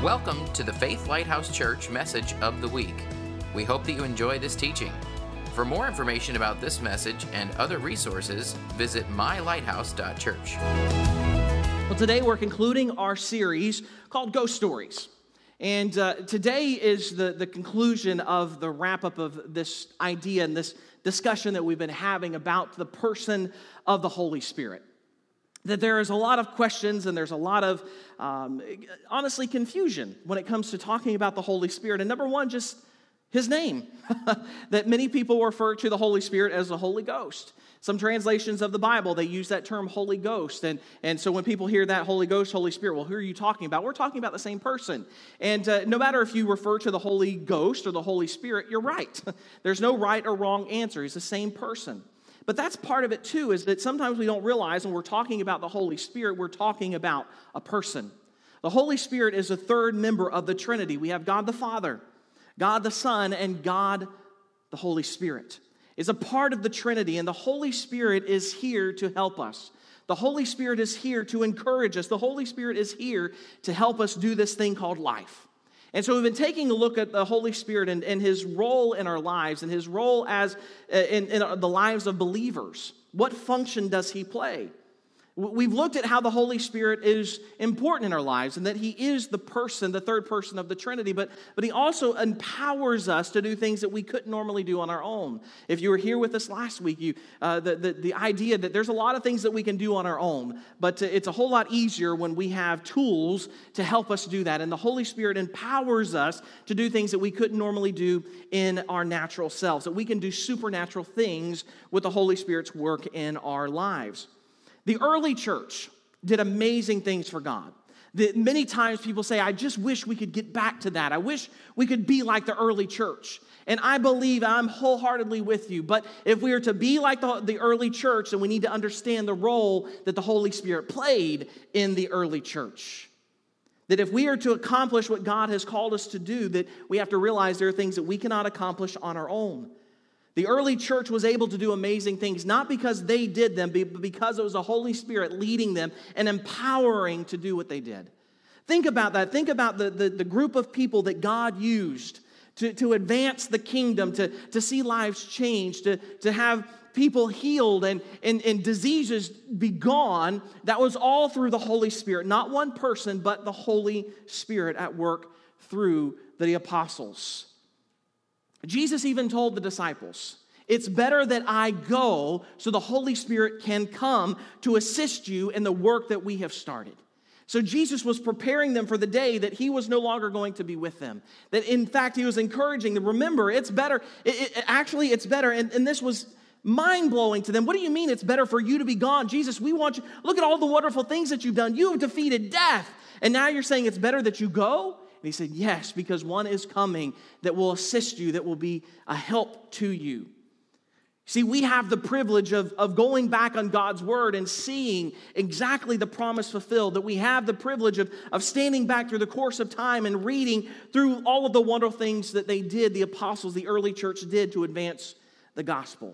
Welcome to the Faith Lighthouse Church Message of the Week. We hope that you enjoy this teaching. For more information about this message and other resources, visit mylighthouse.church. Well, today we're concluding our series called Ghost Stories. And today is the conclusion of the wrap-up of this idea and this discussion that we've been having about the person of the Holy Spirit. That there is a lot of questions and there's a lot of, honestly, confusion when it comes to talking about the Holy Spirit. And number one, just His name. That many people refer to the Holy Spirit as the Holy Ghost. Some translations of the Bible, they use that term Holy Ghost. And so when people hear that Holy Ghost, Holy Spirit, well, who are you talking about? We're talking about the same person. And no matter if you refer to the Holy Ghost or the Holy Spirit, you're right. There's no right or wrong answer. He's the same person. But that's part of it too, is that sometimes we don't realize when we're talking about the Holy Spirit, we're talking about a person. The Holy Spirit is a third member of the Trinity. We have God the Father, God the Son, and God the Holy Spirit. Is a part of the Trinity, and the Holy Spirit is here to help us. The Holy Spirit is here to encourage us. The Holy Spirit is here to help us do this thing called life. And so we've been taking a look at the Holy Spirit and His role in our lives and His role as in the lives of believers. What function does He play? We've looked at how the Holy Spirit is important in our lives and that He is the person, the third person of the Trinity, but He also empowers us to do things that we couldn't normally do on our own. If you were here with us last week, the idea that there's a lot of things that we can do on our own, but it's a whole lot easier when we have tools to help us do that. And the Holy Spirit empowers us to do things that we couldn't normally do in our natural selves, that we can do supernatural things with the Holy Spirit's work in our lives. The early church did amazing things for God. Many times people say, I just wish we could get back to that. I wish we could be like the early church. And I believe I'm wholeheartedly with you. But if we are to be like the early church, then we need to understand the role that the Holy Spirit played in the early church. That if we are to accomplish what God has called us to do, that we have to realize there are things that we cannot accomplish on our own. The early church was able to do amazing things, not because they did them, but because it was the Holy Spirit leading them and empowering to do what they did. Think about that. Think about the group of people that God used to advance the kingdom, to see lives changed, to have people healed and diseases be gone. That was all through the Holy Spirit. Not one person, but the Holy Spirit at work through the apostles. Jesus even told the disciples, it's better that I go so the Holy Spirit can come to assist you in the work that we have started. So Jesus was preparing them for the day that He was no longer going to be with them. That in fact, He was encouraging them, remember, it's better. It's better. And this was mind-blowing to them. What do you mean it's better for you to be gone? Jesus, we want you. Look at all the wonderful things that you've done. You've defeated death. And now you're saying it's better that you go? And He said, yes, because one is coming that will assist you, that will be a help to you. See, we have the privilege of going back on God's word and seeing exactly the promise fulfilled, that we have the privilege of standing back through the course of time and reading through all of the wonderful things that they did, the apostles, the early church did to advance the gospel.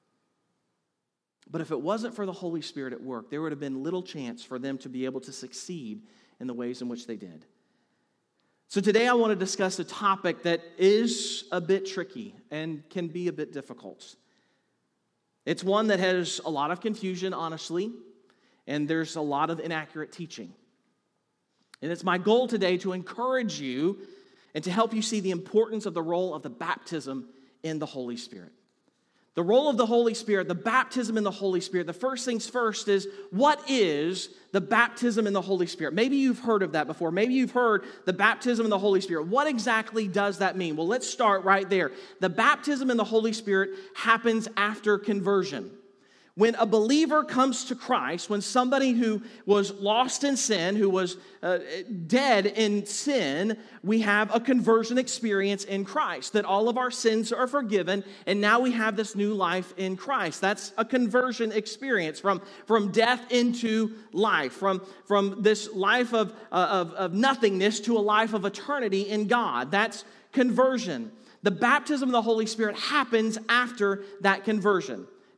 But if it wasn't for the Holy Spirit at work, there would have been little chance for them to be able to succeed in the ways in which they did. So today I want to discuss a topic that is a bit tricky and can be a bit difficult. It's one that has a lot of confusion, honestly, and there's a lot of inaccurate teaching. And it's my goal today to encourage you and to help you see the importance of the role of the baptism in the Holy Spirit. The role of the Holy Spirit, the baptism in the Holy Spirit. The first things first is, what is the baptism in the Holy Spirit? Maybe you've heard of that before. Maybe you've heard the baptism in the Holy Spirit. What exactly does that mean? Well, let's start right there. The baptism in the Holy Spirit happens after conversion. When a believer comes to Christ, when somebody who was lost in sin, who was dead in sin, we have a conversion experience in Christ, that all of our sins are forgiven, and now we have this new life in Christ. That's a conversion experience from death into life, from this life of nothingness to a life of eternity in God. That's conversion. The baptism of the Holy Spirit happens after that conversion.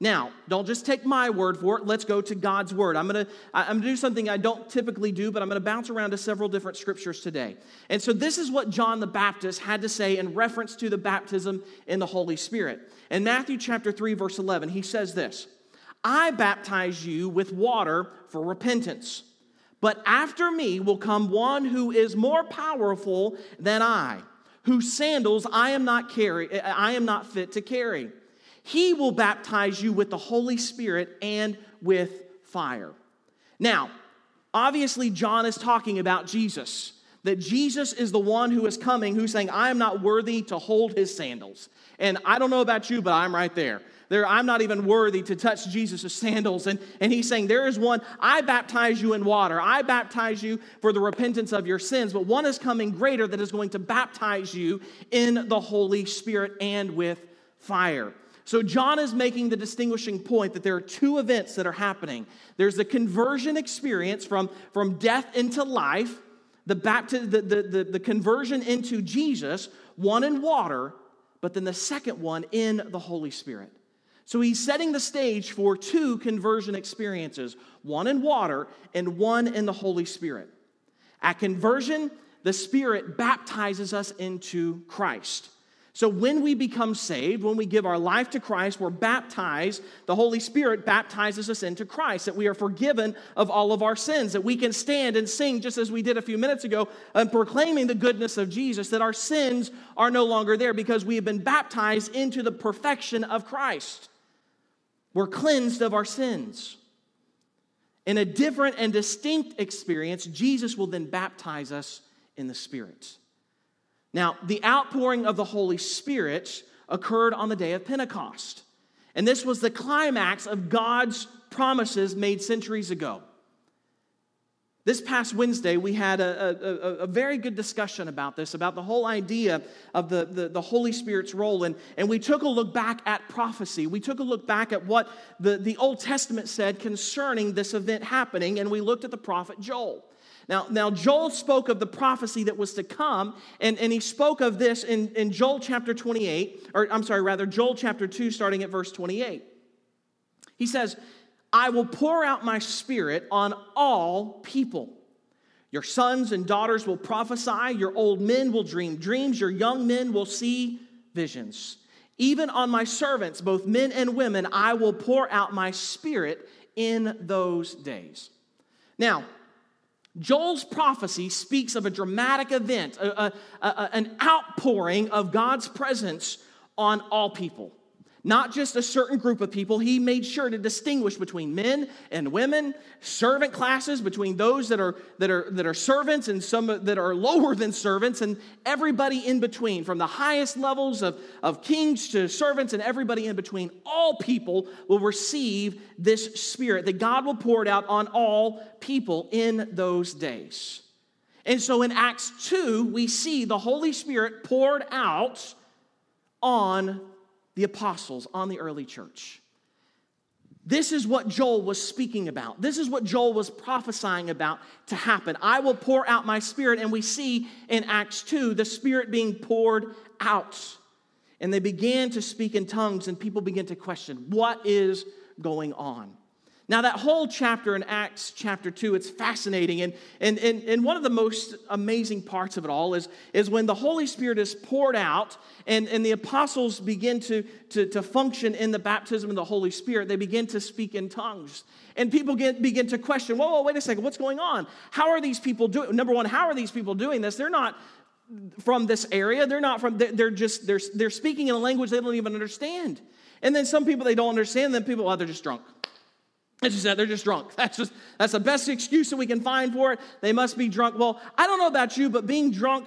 Now, don't just take my word for it. Let's go to God's word. I'm going to do something I don't typically do, but I'm going to bounce around to several different scriptures today. And so this is what John the Baptist had to say in reference to the baptism in the Holy Spirit. In Matthew chapter 3, verse 11, he says this, I baptize you with water for repentance, but after me will come one who is more powerful than I, whose sandals I am not fit to carry. He will baptize you with the Holy Spirit and with fire. Now, obviously, John is talking about Jesus, that Jesus is the one who is coming, who's saying, I am not worthy to hold his sandals. And I don't know about you, but I'm right there. I'm not even worthy to touch Jesus' sandals. And he's saying, there is one, I baptize you in water. I baptize you for the repentance of your sins. But one is coming greater that is going to baptize you in the Holy Spirit and with fire. So John is making the distinguishing point that there are two events that are happening. There's the conversion experience from death into life, the conversion into Jesus, one in water, but then the second one in the Holy Spirit. So he's setting the stage for two conversion experiences, one in water and one in the Holy Spirit. At conversion, the Spirit baptizes us into Christ. So when we become saved, when we give our life to Christ, we're baptized. The Holy Spirit baptizes us into Christ, that we are forgiven of all of our sins, that we can stand and sing just as we did a few minutes ago, proclaiming the goodness of Jesus, that our sins are no longer there because we have been baptized into the perfection of Christ. We're cleansed of our sins. In a different and distinct experience, Jesus will then baptize us in the Spirit. Now, the outpouring of the Holy Spirit occurred on the day of Pentecost. And this was the climax of God's promises made centuries ago. This past Wednesday, we had a very good discussion about this, about the whole idea of the Holy Spirit's role. And we took a look back at prophecy. We took a look back at what the Old Testament said concerning this event happening, and we looked at the prophet Joel. Now, Joel spoke of the prophecy that was to come, and he spoke of this in Joel chapter 28, Joel chapter 2, starting at verse 28. He says, I will pour out my Spirit on all people. Your sons and daughters will prophesy, your old men will dream dreams, your young men will see visions. Even on my servants, both men and women, I will pour out my Spirit in those days. Now, Joel's prophecy speaks of a dramatic event, an outpouring of God's presence on all people. Not just a certain group of people. He made sure to distinguish between men and women, servant classes, between those that are servants and some that are lower than servants, and everybody in between, from the highest levels of kings to servants and everybody in between. All people will receive this Spirit that God will pour it out on all people in those days. And so in Acts 2, we see the Holy Spirit poured out on the apostles, on the early church. This is what Joel was speaking about. This is what Joel was prophesying about to happen. I will pour out my Spirit, and we see in Acts 2 the Spirit being poured out. And they began to speak in tongues, and people began to question, what is going on? Now, that whole chapter in Acts chapter 2, it's fascinating. And one of the most amazing parts of it all is when the Holy Spirit is poured out and the apostles begin to function in the baptism of the Holy Spirit, they begin to speak in tongues. And people begin to question, whoa, wait a second, what's going on? How are these people doing? Number one, how are these people doing this? They're not from this area. They're speaking in a language they don't even understand. And then some people, they don't understand. Then people, they're just drunk. It's just that they're just drunk. That's the best excuse that we can find for it. They must be drunk. Well, I don't know about you, but being drunk,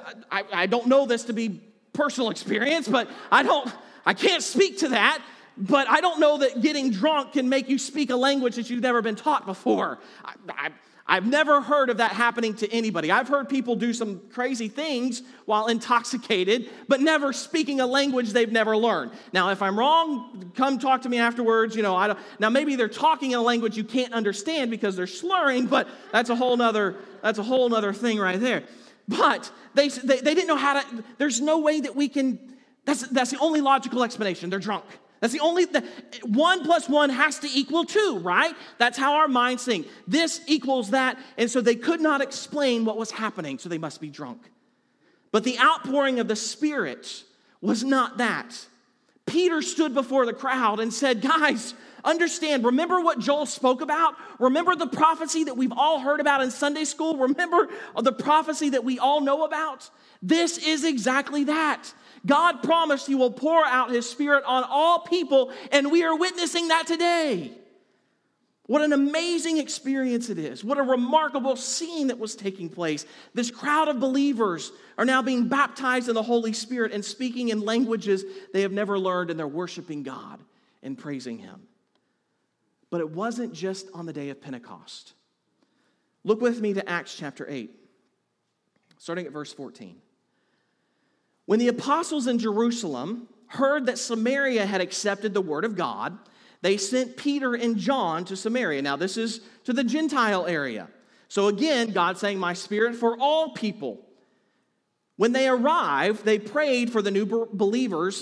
I don't know this to be personal experience, but I can't speak to that. But I don't know that getting drunk can make you speak a language that you've never been taught before. I've never heard of that happening to anybody. I've heard people do some crazy things while intoxicated, but never speaking a language they've never learned. Now, if I'm wrong, come talk to me afterwards. Now maybe they're talking in a language you can't understand because they're slurring, but that's a whole nother thing right there. But they didn't know how to. There's no way that we can. That's the only logical explanation. They're drunk. That's the only, 1 plus 1 has to equal 2, right? That's how our minds think. This equals that, and so they could not explain what was happening, so they must be drunk. But the outpouring of the Spirit was not that. Peter stood before the crowd and said, guys, understand, remember what Joel spoke about? Remember the prophecy that we've all heard about in Sunday school? Remember the prophecy that we all know about? This is exactly that. God promised He will pour out His Spirit on all people, and we are witnessing that today. What an amazing experience it is. What a remarkable scene that was taking place. This crowd of believers are now being baptized in the Holy Spirit and speaking in languages they have never learned, and they're worshiping God and praising Him. But it wasn't just on the day of Pentecost. Look with me to Acts chapter 8, starting at verse 14. When the apostles in Jerusalem heard that Samaria had accepted the word of God, they sent Peter and John to Samaria. Now, this is to the Gentile area. So again, God saying, my Spirit for all people. When they arrived, they prayed for the new believers.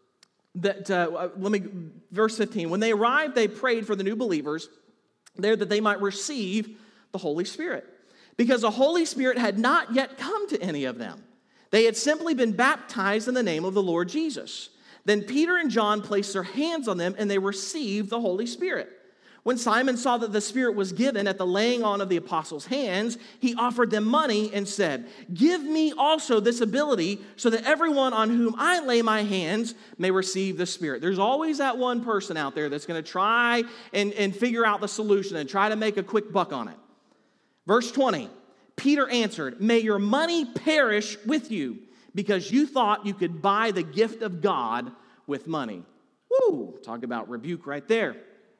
Verse 15. When they arrived, they prayed for the new believers there that they might receive the Holy Spirit, because the Holy Spirit had not yet come to any of them. They had simply been baptized in the name of the Lord Jesus. Then Peter and John placed their hands on them, and they received the Holy Spirit. When Simon saw that the Spirit was given at the laying on of the apostles' hands, he offered them money and said, give me also this ability, so that everyone on whom I lay my hands may receive the Spirit. There's always that one person out there that's going to try and figure out the solution and try to make a quick buck on it. Verse 20. Peter answered, may your money perish with you, because you thought you could buy the gift of God with money. Woo, talk about rebuke right there.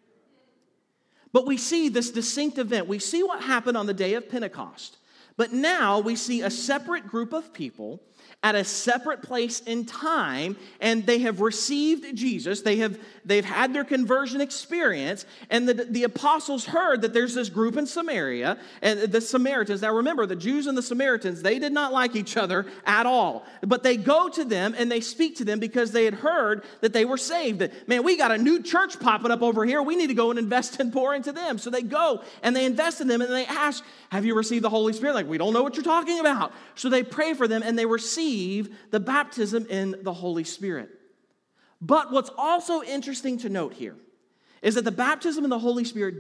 But we see this distinct event. We see what happened on the day of Pentecost. But now we see a separate group of people at a separate place in time, and they have received Jesus. They've had their conversion experience, and the apostles heard that there's this group in Samaria, and the Samaritans. Now remember, the Jews and the Samaritans, they did not like each other at all. But they go to them and they speak to them because they had heard that they were saved. That, man, we got a new church popping up over here. We need to go and invest and pour into them. So they go and they invest in them, and they ask, have you received the Holy Spirit? Like, we don't know what you're talking about. So they pray for them, and they receive the baptism in the Holy Spirit. But what's also interesting to note here is that the baptism in the Holy Spirit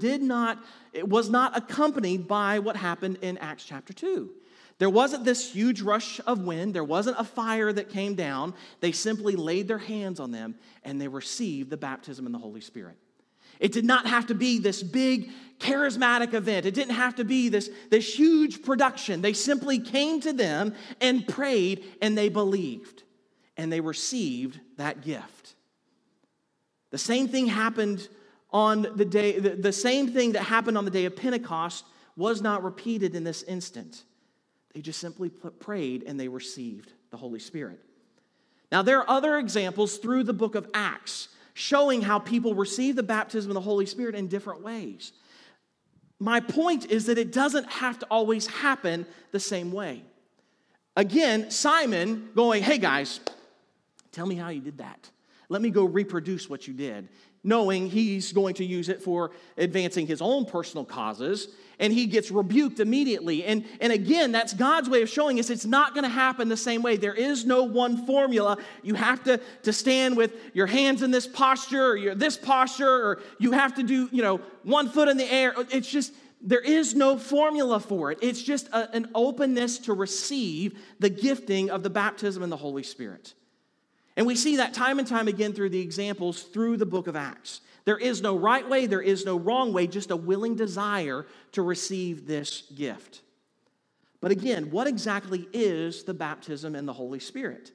was not accompanied by what happened in Acts chapter 2. There wasn't this huge rush of wind. There wasn't a fire that came down. They simply laid their hands on them, and they received the baptism in the Holy Spirit. It did not have to be this big charismatic event. It didn't have to be this huge production. They simply came to them and prayed, and they believed, and they received that gift. The same thing happened on the day, the same thing that happened on the day of Pentecost was not repeated in this instant. They just simply prayed, and they received the Holy Spirit. Now, there are other examples through the book of Acts showing how people receive the baptism of the Holy Spirit in different ways. My point is that it doesn't have to always happen the same way. Again, Simon going, hey guys, tell me how you did that. Let me go reproduce what you did, knowing he's going to use it for advancing his own personal causes, and he gets rebuked immediately. And again, that's God's way of showing us it's not going to happen the same way. There is no one formula. You have to stand with your hands in this posture, or this posture, or you have to do, 1 foot in the air. It's just, there is no formula for it. It's just an openness to receive the gifting of the baptism in the Holy Spirit. And we see that time and time again through the examples through the book of Acts. There is no right way, there is no wrong way, just a willing desire to receive this gift. But again, what exactly is the baptism in the Holy Spirit?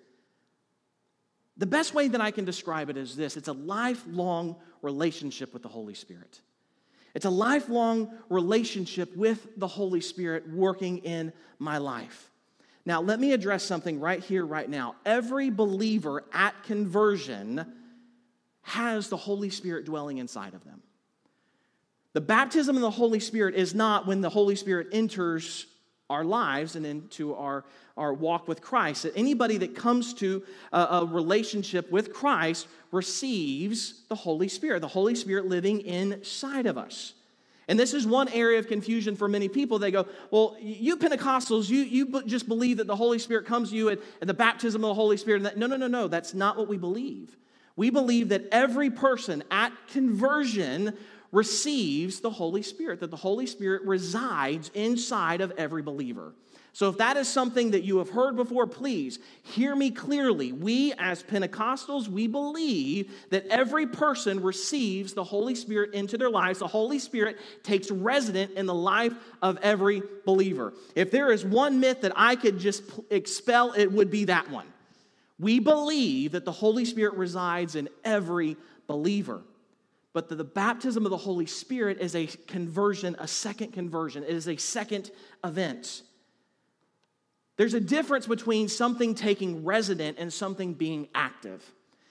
The best way that I can describe it is this: it's a lifelong relationship with the Holy Spirit. It's a lifelong relationship with the Holy Spirit working in my life. Now, let me address something right here, right now. Every believer at conversion has the Holy Spirit dwelling inside of them. The baptism of the Holy Spirit is not when the Holy Spirit enters our lives and into our walk with Christ. That anybody that comes to a relationship with Christ receives the Holy Spirit living inside of us. And this is one area of confusion for many people. They go, well, you Pentecostals, you just believe that the Holy Spirit comes to you at the baptism of the Holy Spirit. No, that's not what we believe. We believe that every person at conversion receives the Holy Spirit, that the Holy Spirit resides inside of every believer. So if that is something that you have heard before, please hear me clearly. We as Pentecostals, we believe that every person receives the Holy Spirit into their lives. The Holy Spirit takes residence in the life of every believer. If there is one myth that I could just expel, it would be that one. We believe that the Holy Spirit resides in every believer. But the baptism of the Holy Spirit is a conversion, a second conversion. It is a second event. There's a difference between something taking resident and something being active.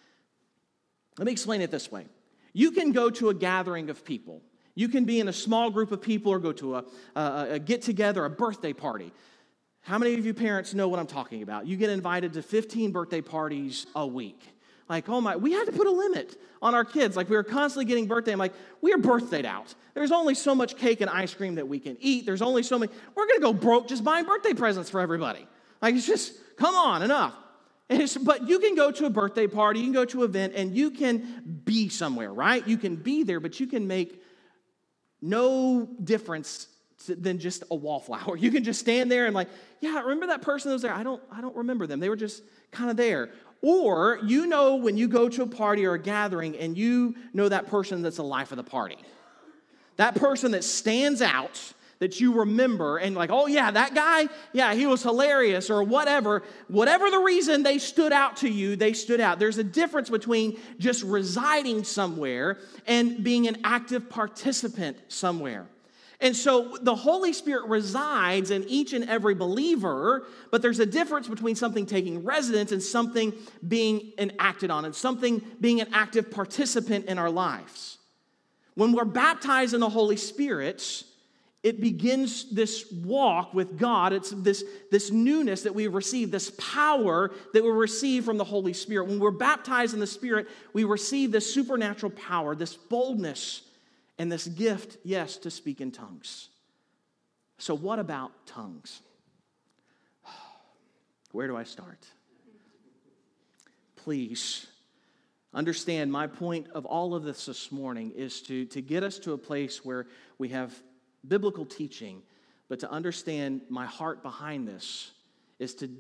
Let me explain it this way. You can go to a gathering of people. You can be in a small group of people or go to a get-together, a birthday party. How many of you parents know what I'm talking about? You get invited to 15 birthday parties a week. Like, oh my, we had to put a limit on our kids. Like, we were constantly getting birthday. I'm like, we are birthdayed out. There's only so much cake and ice cream that we can eat. There's only so many. We're going to go broke just buying birthday presents for everybody. Like, it's just, come on, enough. But you can go to a birthday party, you can go to an event, and you can be somewhere, right? You can be there, but you can make no difference than just a wallflower. You can just stand there and like, yeah, remember that person that was there? I don't remember them. They were just kind of there. Or you know when you go to a party or a gathering and you know that person that's the life of the party. That person that stands out, that you remember and like, oh yeah, that guy, yeah, he was hilarious or whatever. Whatever the reason they stood out to you, they stood out. There's a difference between just residing somewhere and being an active participant somewhere. And so the Holy Spirit resides in each and every believer, but there's a difference between something taking residence and something being enacted on, and something being an active participant in our lives. When we're baptized in the Holy Spirit, it begins this walk with God. It's this newness that we receive, this power that we receive from the Holy Spirit. When we're baptized in the Spirit, we receive this supernatural power, this boldness, and this gift, yes, to speak in tongues. So what about tongues? Where do I start? Please understand my point of all of this morning is to get us to a place where we have biblical teaching, but to understand my heart behind this is to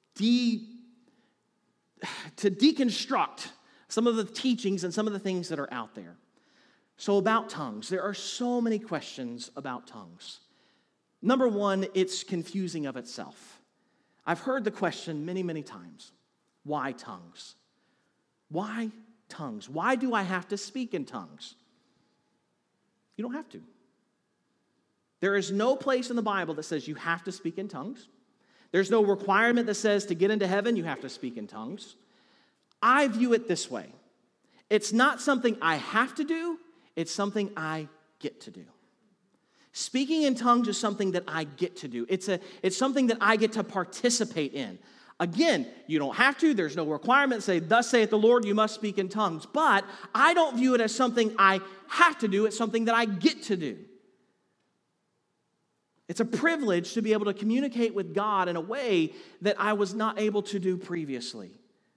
deconstruct some of the teachings and some of the things that are out there. So about tongues, there are so many questions about tongues. Number one, it's confusing of itself. I've heard the question many, many times. Why tongues? Why tongues? Why do I have to speak in tongues? You don't have to. There is no place in the Bible that says you have to speak in tongues. There's no requirement that says to get into heaven you have to speak in tongues. I view it this way. It's not something I have to do. It's something I get to do. Speaking in tongues is something that I get to do. It's something that I get to participate in. Again, you don't have to. There's no requirement. Say, thus saith the Lord, you must speak in tongues. But I don't view it as something I have to do. It's something that I get to do. It's a privilege to be able to communicate with God in a way that I was not able to do previously.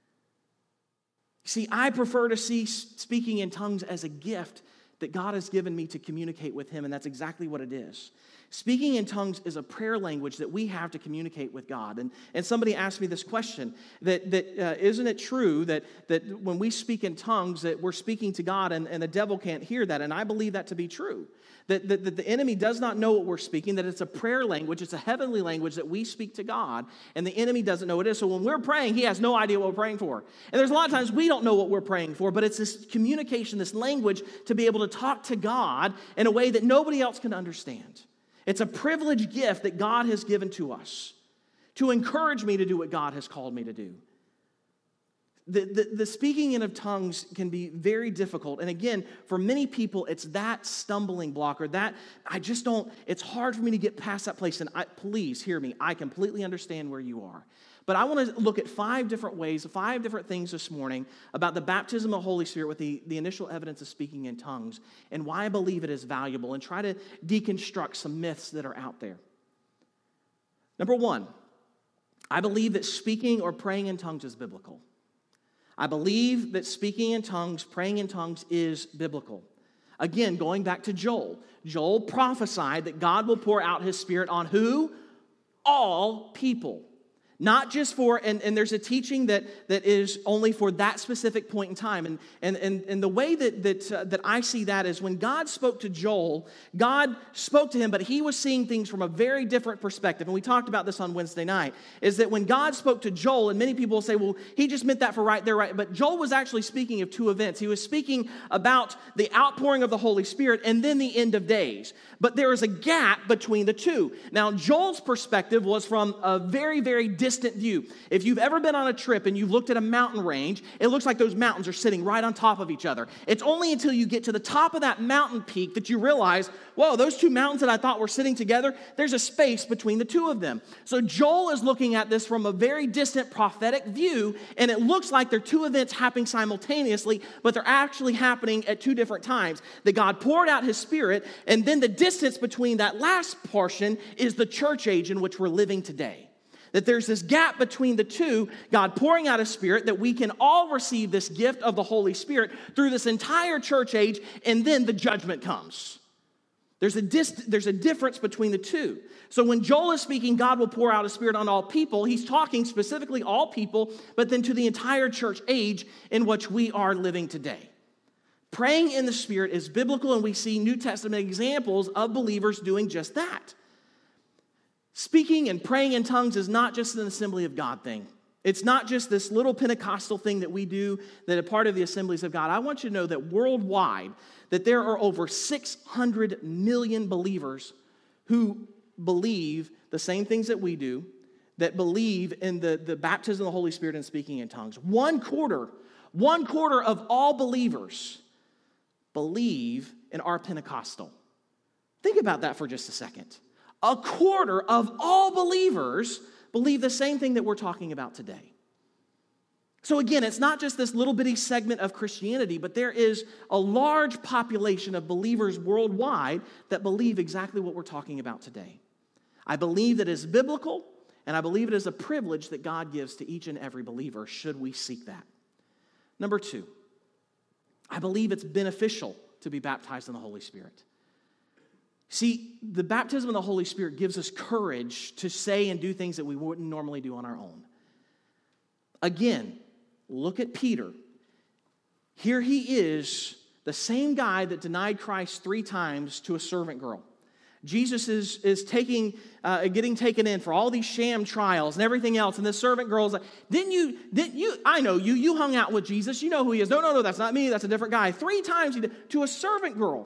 See, I prefer to see speaking in tongues as a gift that God has given me to communicate with Him, and that's exactly what it is. Speaking in tongues is a prayer language that we have to communicate with God. And somebody asked me this question, that isn't it true that when we speak in tongues that we're speaking to God and the devil can't hear that? And I believe that to be true. That the enemy does not know what we're speaking, that it's a prayer language, it's a heavenly language that we speak to God, and the enemy doesn't know what it is. So when we're praying, he has no idea what we're praying for. And there's a lot of times we don't know what we're praying for, but it's this communication, this language to be able to talk to God in a way that nobody else can understand. It's a privileged gift that God has given to us to encourage me to do what God has called me to do. The speaking in of tongues can be very difficult. And again, for many people, it's that stumbling block or that, it's hard for me to get past that place. And please hear me, I completely understand where you are. But I want to look at 5 different ways, 5 different things this morning about the baptism of the Holy Spirit with the initial evidence of speaking in tongues and why I believe it is valuable and try to deconstruct some myths that are out there. Number 1, I believe that speaking or praying in tongues is biblical. I believe that speaking in tongues, praying in tongues is biblical. Again, going back to Joel. Joel prophesied that God will pour out his Spirit on who? All people. Not just for, and there's a teaching that is only for that specific point in time. And the way that I see that is when God spoke to Joel, God spoke to him, but he was seeing things from a very different perspective. And we talked about this on Wednesday night, is that when God spoke to Joel, and many people will say, well, he just meant that for right there, right? But Joel was actually speaking of 2 events. He was speaking about the outpouring of the Holy Spirit and then the end of days. But there is a gap between the 2. Now, Joel's perspective was from a very, very distant view. If you've ever been on a trip and you've looked at a mountain range, it looks like those mountains are sitting right on top of each other. It's only until you get to the top of that mountain peak that you realize, whoa, those 2 mountains that I thought were sitting together, there's a space between the 2 of them. So Joel is looking at this from a very distant prophetic view, and it looks like they're 2 events happening simultaneously, but they're actually happening at 2 different times. That God poured out his Spirit, and then the distance between that last portion is the church age in which we're living today. That there's this gap between the 2, God pouring out his Spirit, that we can all receive this gift of the Holy Spirit through this entire church age, and then the judgment comes. There's a difference between the 2. So when Joel is speaking, God will pour out his Spirit on all people, he's talking specifically all people, but then to the entire church age in which we are living today. Praying in the Spirit is biblical, and we see New Testament examples of believers doing just that. Speaking and praying in tongues is not just an Assembly of God thing. It's not just this little Pentecostal thing that we do that are part of the Assemblies of God. I want you to know that worldwide, that there are over 600 million believers who believe the same things that we do, that believe in the baptism of the Holy Spirit and speaking in tongues. One quarter of all believers believe and are Pentecostal. Think about that for just a second. A quarter of all believers believe the same thing that we're talking about today. So again, it's not just this little bitty segment of Christianity, but there is a large population of believers worldwide that believe exactly what we're talking about today. I believe that it's biblical, and I believe it is a privilege that God gives to each and every believer, should we seek that. Number 2, I believe it's beneficial to be baptized in the Holy Spirit. See, the baptism of the Holy Spirit gives us courage to say and do things that we wouldn't normally do on our own. Again, look at Peter. Here he is, the same guy that denied Christ 3 times to a servant girl. Jesus is getting taken in for all these sham trials and everything else, and the servant girl's like, didn't you, I know you hung out with Jesus, you know who he is. No, that's not me, that's a different guy. 3 times he did, to a servant girl.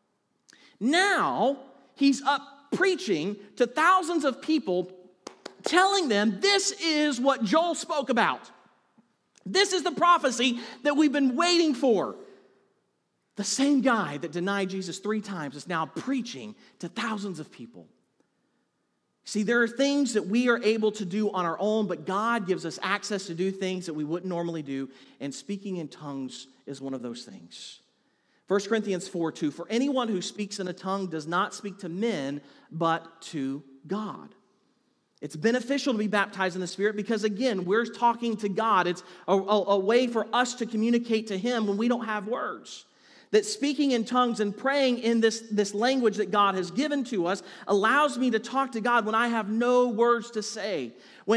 Now, he's up preaching to thousands of people, telling them this is what Joel spoke about. This is the prophecy that we've been waiting for. The same guy that denied Jesus 3 times is now preaching to thousands of people. See, there are things that we are able to do on our own, but God gives us access to do things that we wouldn't normally do, and speaking in tongues is one of those things. 1 Corinthians 4:2, for anyone who speaks in a tongue does not speak to men, but to God. It's beneficial to be baptized in the Spirit because, again, we're talking to God. It's a way for us to communicate to Him when we don't have words. That speaking in tongues and praying in this language that God has given to us allows me to talk to God when I have no words to say.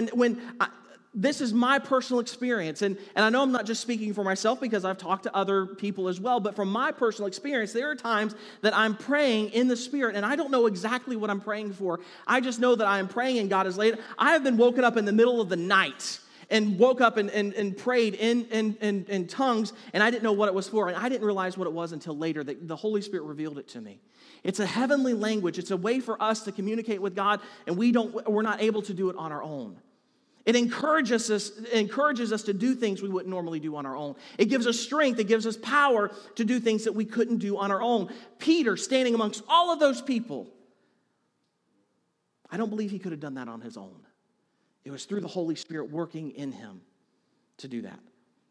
This is my personal experience, and I know I'm not just speaking for myself because I've talked to other people as well, but from my personal experience, there are times that I'm praying in the Spirit, and I don't know exactly what I'm praying for. I just know that I am praying and God is laid. I have been woken up in the middle of the night and woke up and prayed in tongues, and I didn't know what it was for, and I didn't realize what it was until later, that the Holy Spirit revealed it to me. It's a heavenly language. It's a way for us to communicate with God, and we're not able to do it on our own. It encourages us to do things we wouldn't normally do on our own. It gives us strength. It gives us power to do things that we couldn't do on our own. Peter, standing amongst all of those people, I don't believe he could have done that on his own. It was through the Holy Spirit working in him to do that.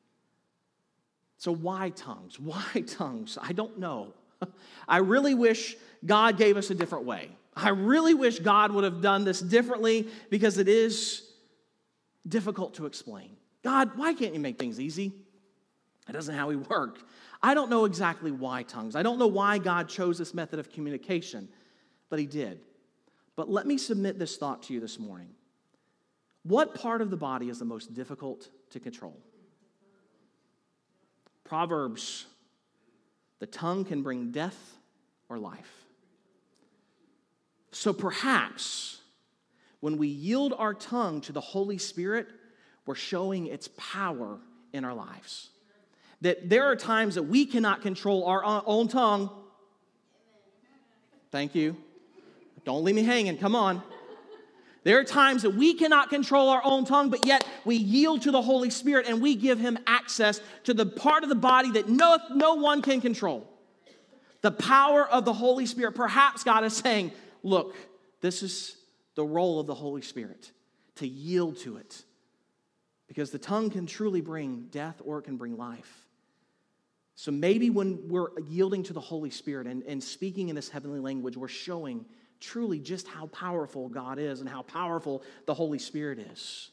So why tongues? Why tongues? I don't know. I really wish God gave us a different way. I really wish God would have done this differently because it is difficult to explain. God, why can't you make things easy? That isn't how we work. I don't know exactly why tongues. I don't know why God chose this method of communication, but he did. But let me submit this thought to you this morning. What part of the body is the most difficult to control? Proverbs, the tongue can bring death or life. So perhaps when we yield our tongue to the Holy Spirit, we're showing its power in our lives. That there are times that we cannot control our own tongue. Thank you. Don't leave me hanging. Come on. There are times that we cannot control our own tongue, but yet we yield to the Holy Spirit and we give him access to the part of the body that no one can control. The power of the Holy Spirit. Perhaps God is saying, look, this is the role of the Holy Spirit, to yield to it. Because the tongue can truly bring death or it can bring life. So maybe when we're yielding to the Holy Spirit and speaking in this heavenly language, we're showing truly just how powerful God is and how powerful the Holy Spirit is.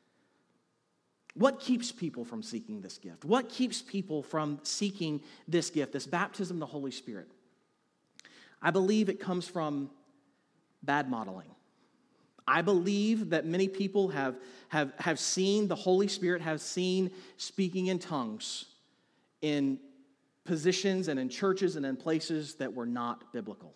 What keeps people from seeking this gift? What keeps people from seeking this gift, this baptism of the Holy Spirit? I believe it comes from bad modeling. I believe that many people have seen the Holy Spirit, have seen speaking in tongues in positions and in churches and in places that were not biblical.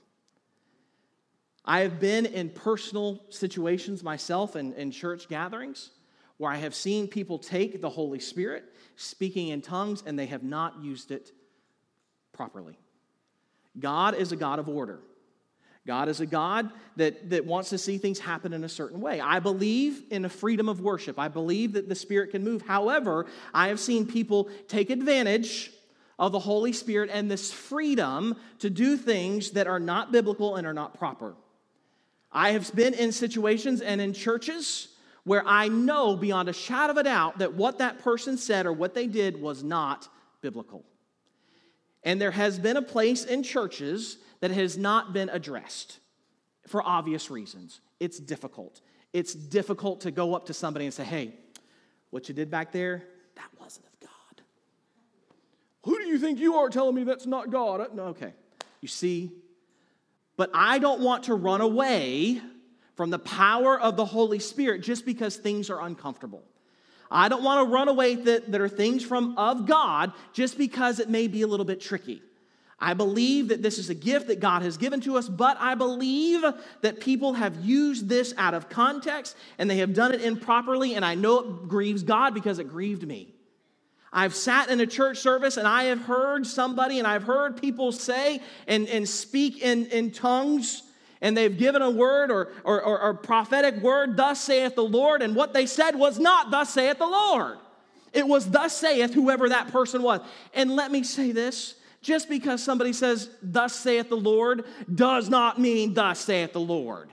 I have been in personal situations myself in church gatherings where I have seen people take the Holy Spirit, speaking in tongues, and they have not used it properly. God is a God of order. God is a God that wants to see things happen in a certain way. I believe in a freedom of worship. I believe that the Spirit can move. However, I have seen people take advantage of the Holy Spirit and this freedom to do things that are not biblical and are not proper. I have been in situations and in churches where I know beyond a shadow of a doubt that what that person said or what they did was not biblical. And there has been a place in churches that has not been addressed for obvious reasons. It's difficult. It's difficult to go up to somebody and say, hey, what you did back there, that wasn't of God. Who do you think you are telling me that's not God? No, okay. You see? But I don't want to run away from the power of the Holy Spirit just because things are uncomfortable. I don't want to run away that are things of God just because it may be a little bit tricky. I believe that this is a gift that God has given to us, but I believe that people have used this out of context and they have done it improperly, and I know it grieves God because it grieved me. I've sat in a church service and I have heard somebody and I've heard people say and speak in tongues, and they've given a word or prophetic word, thus saith the Lord, and what they said was not thus saith the Lord. It was thus saith whoever that person was. And let me say this, just because somebody says thus saith the Lord does not mean thus saith the Lord.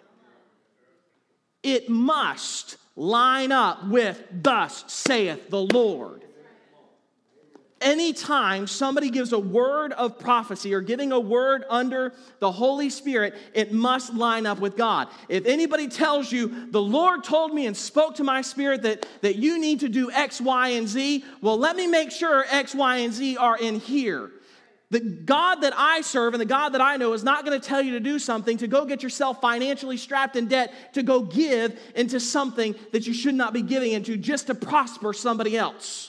It must line up with thus saith the Lord. Anytime somebody gives a word of prophecy or giving a word under the Holy Spirit, it must line up with God. If anybody tells you, the Lord told me and spoke to my spirit that you need to do X, Y, and Z, well, let me make sure X, Y, and Z are in here. The God that I serve and the God that I know is not going to tell you to do something, to go get yourself financially strapped in debt, to go give into something that you should not be giving into just to prosper somebody else.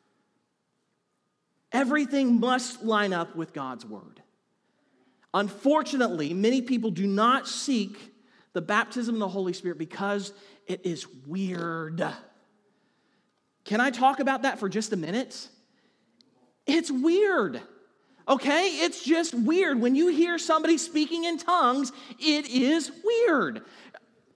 Everything must line up with God's word. Unfortunately, many people do not seek the baptism of the Holy Spirit because it is weird. Can I talk about that for just a minute? It's weird. Okay? It's just weird. When you hear somebody speaking in tongues, it is weird.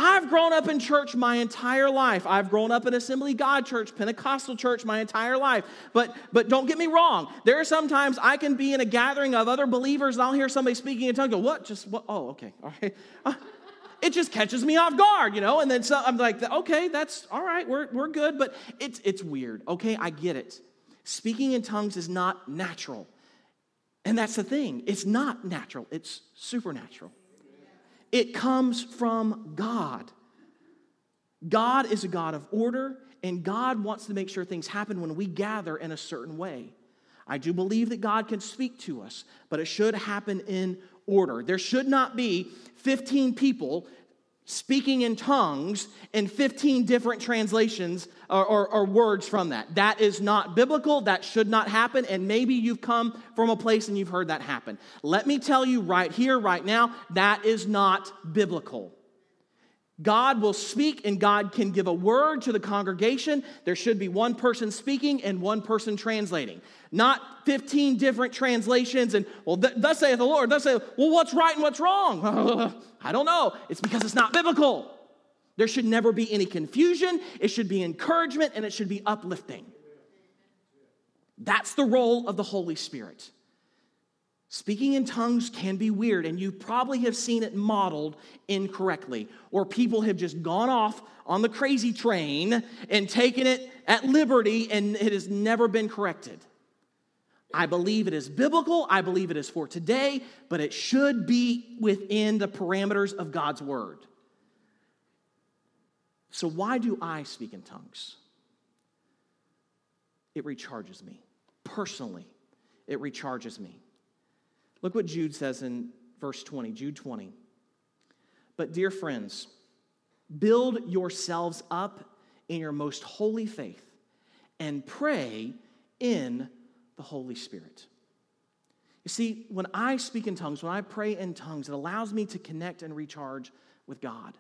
I've grown up in church my entire life. I've grown up in Assembly of God Church, Pentecostal church my entire life. But don't get me wrong. There are sometimes I can be in a gathering of other believers and I'll hear somebody speaking in tongues. Go, what? Just what? Oh, okay. All right. It just catches me off guard, And then I'm like, okay, that's all right. We're good. But it's weird. Okay, I get it. Speaking in tongues is not natural. And that's the thing. It's not natural. It's supernatural. It comes from God. God is a God of order, and God wants to make sure things happen when we gather in a certain way. I do believe that God can speak to us, but it should happen in order. There should not be 15 people speaking in tongues and 15 different translations or words from that. That is not biblical. That should not happen. And maybe you've come from a place and you've heard that happen. Let me tell you right here, right now, that is not biblical. God will speak and God can give a word to the congregation. There should be one person speaking and one person translating. Not 15 different translations and, well, thus saith the Lord. Thus saith, well, what's right and what's wrong? I don't know. It's because it's not biblical. There should never be any confusion. It should be encouragement and it should be uplifting. That's the role of the Holy Spirit. Speaking in tongues can be weird, and you probably have seen it modeled incorrectly, or people have just gone off on the crazy train and taken it at liberty, and it has never been corrected. I believe it is biblical, I believe it is for today, but it should be within the parameters of God's word. So why do I speak in tongues? It recharges me. Personally, it recharges me. Look what Jude says in verse 20, Jude 20. But dear friends, build yourselves up in your most holy faith and pray in the Holy Spirit. You see, when I speak in tongues, when I pray in tongues, it allows me to connect and recharge with God.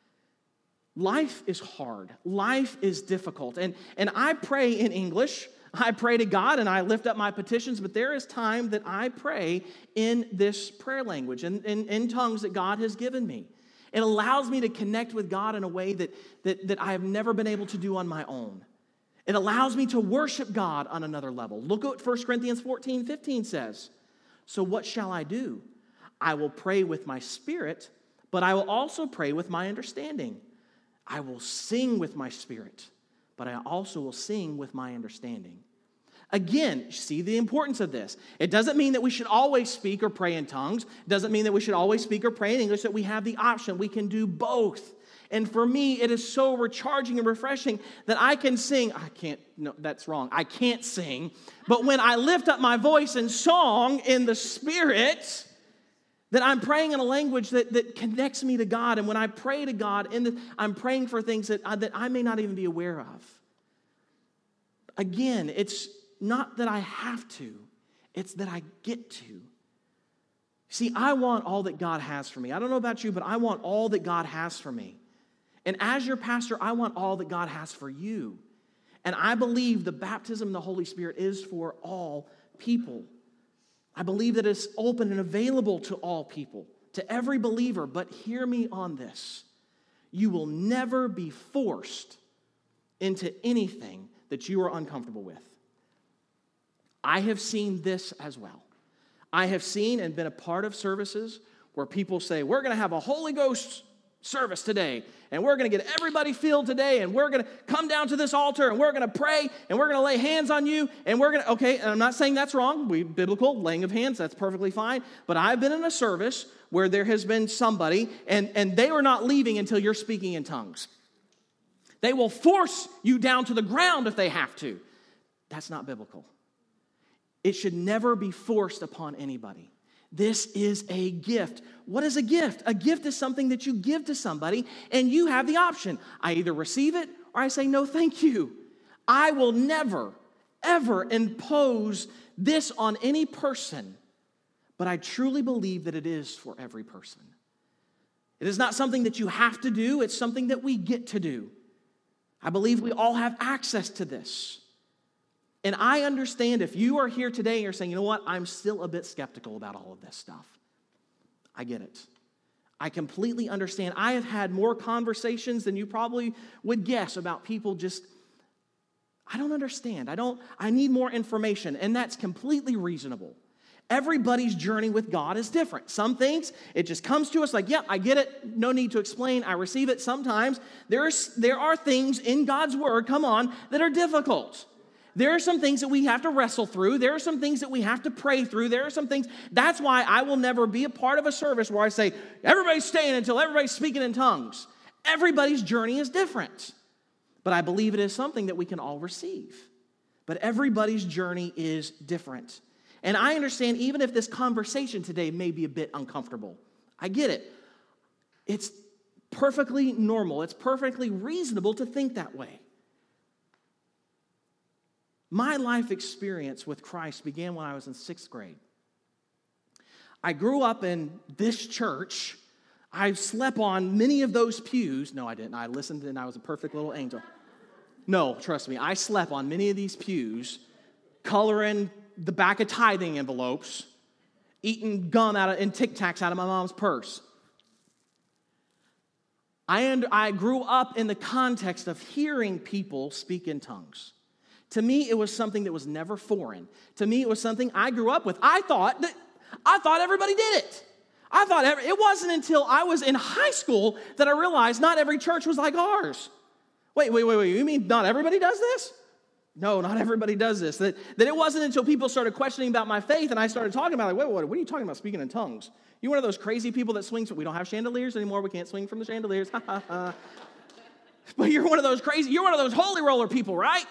Life is hard. Life is difficult. And I pray in English. I pray to God and I lift up my petitions, but there is time that I pray in this prayer language and in tongues that God has given me. It allows me to connect with God in a way that I have never been able to do on my own. It allows me to worship God on another level. Look at what 1 Corinthians 14:15 says. So what shall I do? I will pray with my spirit, but I will also pray with my understanding. I will sing with my spirit, but I also will sing with my understanding. Again, see the importance of this. It doesn't mean that we should always speak or pray in tongues. It doesn't mean that we should always speak or pray in English, that we have the option. We can do both. And for me, it is so recharging and refreshing that I can sing. That's wrong. I can't sing. But when I lift up my voice in song in the Spirit, that I'm praying in a language that connects me to God. And when I pray to God, I'm praying for things that I may not even be aware of. Again, it's not that I have to, it's that I get to. See, I want all that God has for me. I don't know about you, but I want all that God has for me. And as your pastor, I want all that God has for you. And I believe the baptism of the Holy Spirit is for all people. I believe that it's open and available to all people, to every believer. But hear me on this. You will never be forced into anything that you are uncomfortable with. I have seen this as well. I have seen and been a part of services where people say, we're going to have a Holy Ghost service today, and we're going to get everybody filled today, and we're going to come down to this altar, and we're going to pray, and we're going to lay hands on you, and we're going to, okay, and I'm not saying that's wrong. Biblical laying of hands, that's perfectly fine. But I've been in a service where there has been somebody, and they are not leaving until you're speaking in tongues. They will force you down to the ground if they have to. That's not biblical. It should never be forced upon anybody. This is a gift. What is a gift? A gift is something that you give to somebody, and you have the option. I either receive it or I say, no, thank you. I will never, ever impose this on any person, but I truly believe that it is for every person. It is not something that you have to do. It's something that we get to do. I believe we all have access to this. And I understand if you are here today and you're saying, you know what, I'm still a bit skeptical about all of this stuff. I get it. I completely understand. I have had more conversations than you probably would guess about people just, I don't understand. I need more information, and that's completely reasonable. Everybody's journey with God is different. Some things, it just comes to us like, yep, I get it. No need to explain. I receive it. Sometimes there are things in God's word, come on, that are difficult. There are some things that we have to wrestle through. There are some things that we have to pray through. There are some things. That's why I will never be a part of a service where I say, everybody's staying until everybody's speaking in tongues. Everybody's journey is different. But I believe it is something that we can all receive. But everybody's journey is different. And I understand even if this conversation today may be a bit uncomfortable. I get it. It's perfectly normal. It's perfectly reasonable to think that way. My life experience with Christ began when I was in 6th grade. I grew up in this church. I slept on many of those pews. No, I didn't. I listened and I was a perfect little angel. No, trust me. I slept on many of these pews, coloring the back of tithing envelopes, eating gum and Tic Tacs out of my mom's purse. I grew up in the context of hearing people speak in tongues. To me, it was something that was never foreign. To me, it was something I grew up with. I thought everybody did it. It wasn't until I was in high school that I realized not every church was like ours. Wait, you mean not everybody does this? No, not everybody does this. That it wasn't until people started questioning about my faith and I started talking about, like, what are you talking about speaking in tongues? You one of those crazy people that swings, we don't have chandeliers anymore, we can't swing from the chandeliers, But you're one of those holy roller people, right?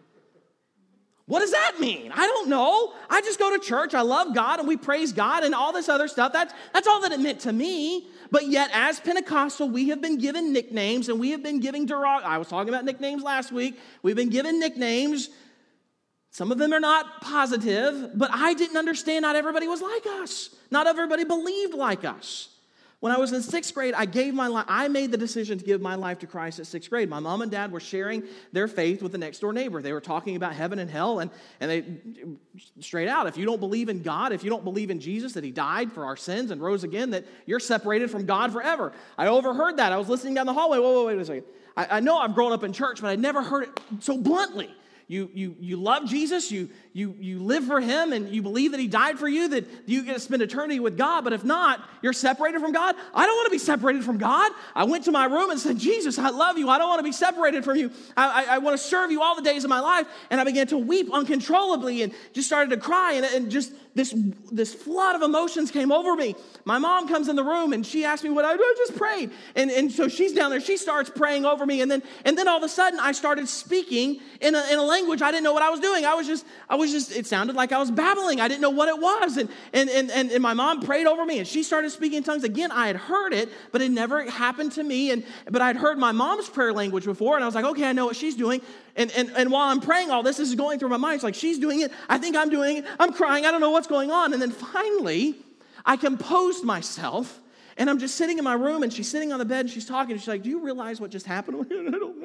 What does that mean? I don't know. I just go to church, I love God, and we praise God, and all this other stuff. That's all that it meant to me. But yet, as Pentecostal, we have been given nicknames, and we have been giving I was talking about nicknames last week. We've been given nicknames. Some of them are not positive, but I didn't understand not everybody was like us. Not everybody believed like us. When I was in 6th grade, I made the decision to give my life to Christ at 6th grade. My mom and dad were sharing their faith with the next door neighbor. They were talking about heaven and hell, and they, straight out, if you don't believe in God, if you don't believe in Jesus, that he died for our sins and rose again, that you're separated from God forever. I overheard that. I was listening down the hallway. Whoa, wait a second. I know I've grown up in church, but I never heard it so bluntly. You love Jesus, you live for him, and you believe that he died for you, that you get to spend eternity with God, but if not, you're separated from God. I don't want to be separated from God. I went to my room and said, Jesus, I love you. I don't want to be separated from you. I want to serve you all the days of my life. And I began to weep uncontrollably and just started to cry, and just this flood of emotions came over me. My mom comes in the room and she asked me what I do. I just prayed. And so she's down there. She starts praying over me. And then all of a sudden I started speaking in a language I didn't know what I was doing. I was just, it sounded like I was babbling. I didn't know what it was. And my mom prayed over me and she started speaking in tongues. Again, I had heard it, but it never happened to me. But I'd heard my mom's prayer language before. And I was like, okay, I know what she's doing. And while I'm praying all this is going through my mind. It's like, she's doing it. I think I'm doing it. I'm crying. I don't know what's going on. And then finally, I composed myself. And I'm just sitting in my room. And she's sitting on the bed. And she's talking. And she's like, do you realize what just happened? I don't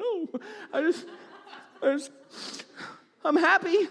know. I'm happy.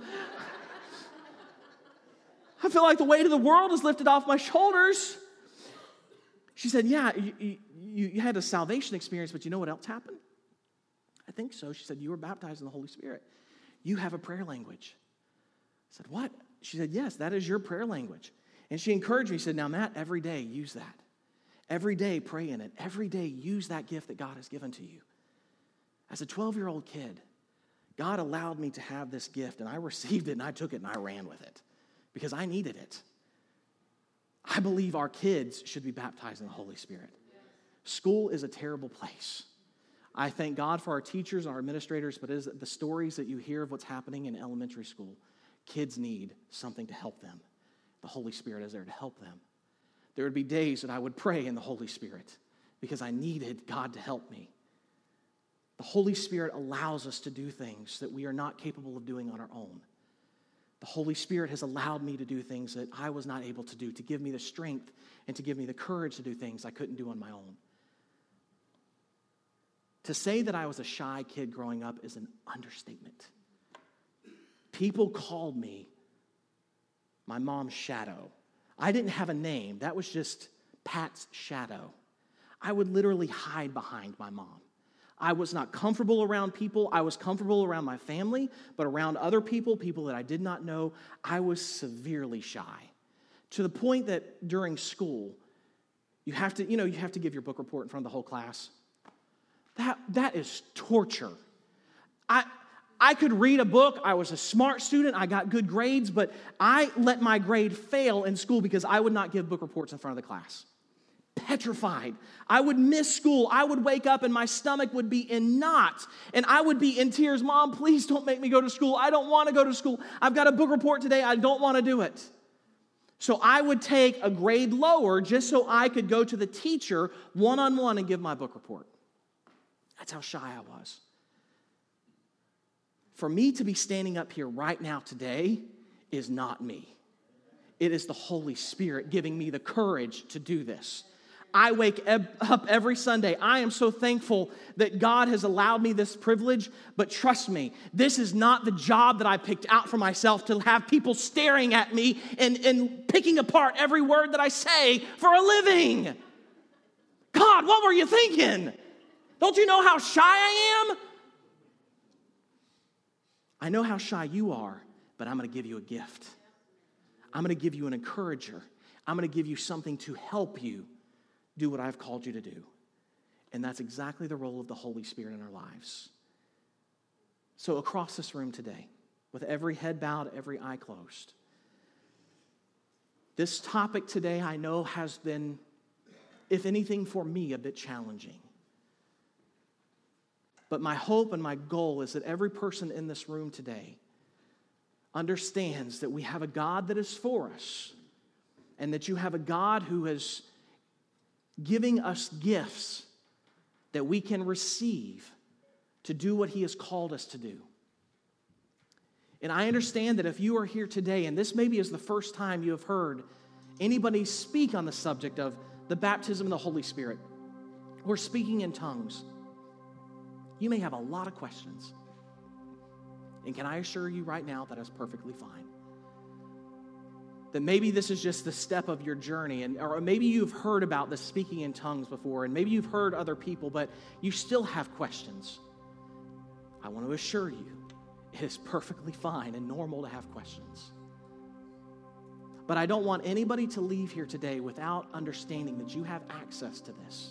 I feel like the weight of the world is lifted off my shoulders. She said, yeah, you had a salvation experience. But you know what else happened? I think so. She said, you were baptized in the Holy Spirit. You have a prayer language. I said, what? She said, yes, that is your prayer language. And she encouraged me. She said, now, Matt, every day use that. Every day pray in it. Every day use that gift that God has given to you. As a 12-year-old kid, God allowed me to have this gift, and I received it, and I took it, and I ran with it because I needed it. I believe our kids should be baptized in the Holy Spirit. School is a terrible place. I thank God for our teachers and our administrators, but it is the stories that you hear of what's happening in elementary school. Kids need something to help them. The Holy Spirit is there to help them. There would be days that I would pray in the Holy Spirit because I needed God to help me. The Holy Spirit allows us to do things that we are not capable of doing on our own. The Holy Spirit has allowed me to do things that I was not able to do, to give me the strength and to give me the courage to do things I couldn't do on my own. To say that I was a shy kid growing up is an understatement. People called me my mom's shadow. I didn't have a name. That was just Pat's shadow. I would literally hide behind my mom. I was not comfortable around people. I was comfortable around my family, but around other people, people that I did not know, I was severely shy. To the point that during school, you have to give your book report in front of the whole class. That is torture. I could read a book. I was a smart student. I got good grades, but I let my grade fail in school because I would not give book reports in front of the class. Petrified. I would miss school. I would wake up and my stomach would be in knots and I would be in tears. Mom, please don't make me go to school. I don't want to go to school. I've got a book report today. I don't want to do it. So I would take a grade lower just so I could go to the teacher one-on-one and give my book report. That's how shy I was. For me to be standing up here right now today is not me. It is the Holy Spirit giving me the courage to do this. I wake up every Sunday. I am so thankful that God has allowed me this privilege, but trust me, this is not the job that I picked out for myself to have people staring at me and picking apart every word that I say for a living. God, what were you thinking? Don't you know how shy I am? I know how shy you are, but I'm going to give you a gift. I'm going to give you an encourager. I'm going to give you something to help you do what I've called you to do. And that's exactly the role of the Holy Spirit in our lives. So across this room today, with every head bowed, every eye closed, this topic today I know has been, if anything for me, a bit challenging. But my hope and my goal is that every person in this room today understands that we have a God that is for us and that you have a God who is giving us gifts that we can receive to do what He has called us to do. And I understand that if you are here today, and this maybe is the first time you have heard anybody speak on the subject of the baptism of the Holy Spirit or speaking in tongues, you may have a lot of questions. And can I assure you right now that is perfectly fine? That maybe this is just the step of your journey, or maybe you've heard about the speaking in tongues before, and maybe you've heard other people, but you still have questions. I want to assure you, it is perfectly fine and normal to have questions. But I don't want anybody to leave here today without understanding that you have access to this.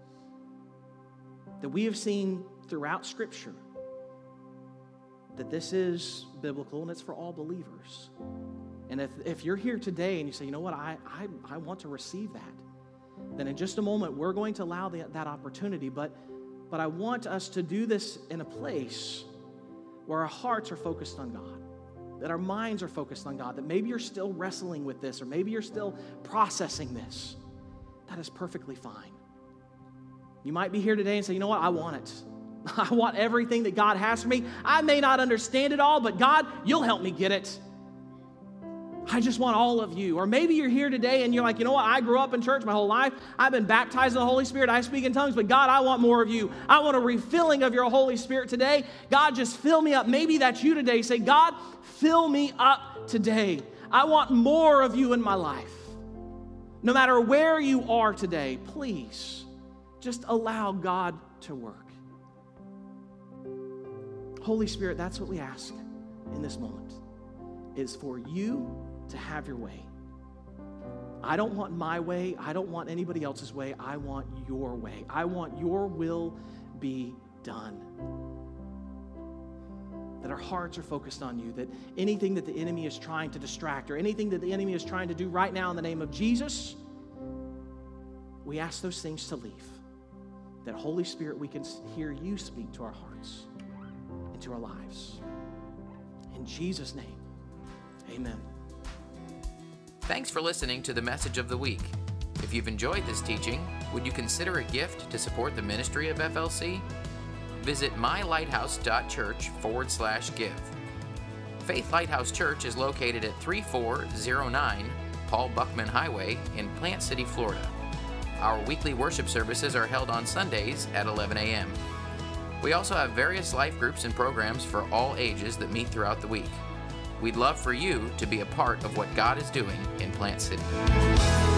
That we have seen throughout Scripture that this is biblical and it's for all believers. And if you're here today and you say, you know what, I want to receive that, then in just a moment we're going to allow that opportunity. But I want us to do this in a place where our hearts are focused on God, that our minds are focused on God, that maybe you're still wrestling with this or maybe you're still processing this. That is perfectly fine. You might be here today and say, you know what, I want it. I want everything that God has for me. I may not understand it all, but God, you'll help me get it. I just want all of you. Or maybe you're here today and you're like, you know what, I grew up in church my whole life. I've been baptized in the Holy Spirit. I speak in tongues, but God, I want more of you. I want a refilling of your Holy Spirit today. God, just fill me up. Maybe that's you today. Say, God, fill me up today. I want more of you in my life. No matter where you are today, please just allow God to work. Holy Spirit, that's what we ask in this moment, is for you to have your way. I don't want my way. I don't want anybody else's way. I want your way. I want your will be done. That our hearts are focused on you, that anything that the enemy is trying to distract or anything that the enemy is trying to do right now in the name of Jesus, we ask those things to leave. That Holy Spirit, we can hear you speak to our hearts and to our lives. In Jesus' name, amen. Thanks for listening to the Message of the Week. If you've enjoyed this teaching, would you consider a gift to support the ministry of FLC? Visit mylighthouse.church/give. Faith Lighthouse Church is located at 3409 Paul Buckman Highway in Plant City, Florida. Our weekly worship services are held on Sundays at 11 a.m. We also have various life groups and programs for all ages that meet throughout the week. We'd love for you to be a part of what God is doing in Plant City.